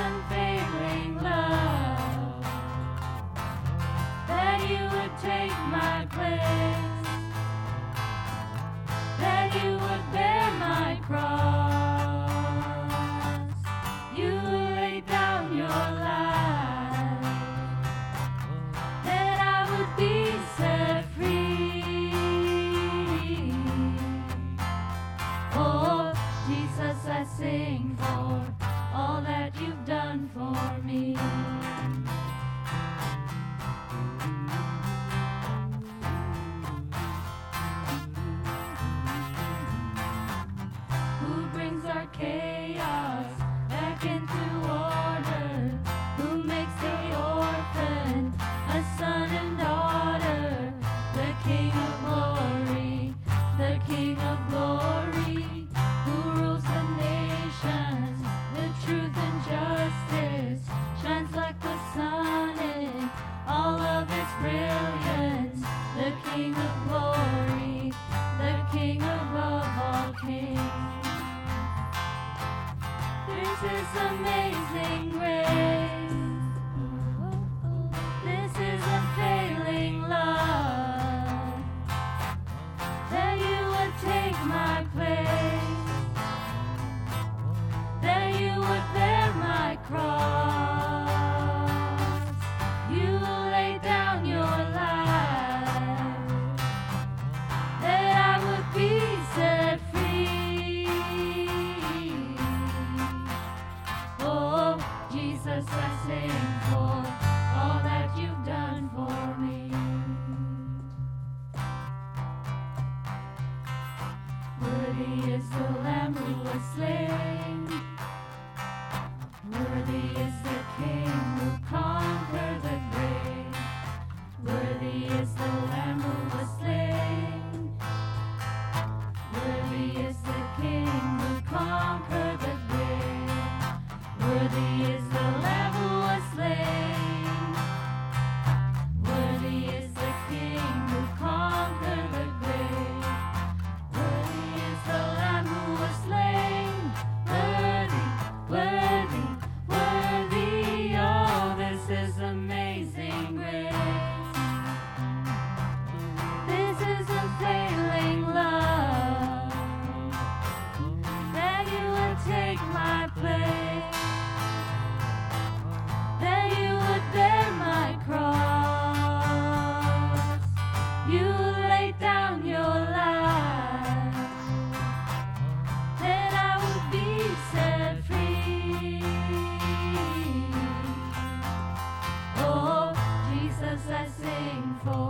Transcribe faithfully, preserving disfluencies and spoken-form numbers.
unfailing love, that you would take my place, that you would bear my cross. You laid down your life, that I would be set free. Oh, Jesus, I sing for all that you've done for me. Who brings our chaos back into order? Who makes the orphan a son and daughter? The King of glory, the King of glory, who rules the nations with truth and justice, shines like the sun in all of its brilliance. The King of glory, the King above all kings. This is amazing grace. This is unfailing love, that you would take my place, that you would bear my cross. You laid down your life, that I would be set free. Oh, Jesus, I sing for all that you've done for me. Worthy is the Lamb who was slain. Worthy is the King who conquered the grave. Worthy is the Lamb who was slain. Worthy is the King who conquered the grave. Worthy is the Lamb who was slain. Worthy is the King who conquered the grave. Worthy is the Lamb who was slain. Worthy, worthy, worthy. Oh, this is amazing grace. This is unfailing love, that you would take my place, that you would bear my cross. You laid down your life, that I would be set free. Oh, Jesus, I sing for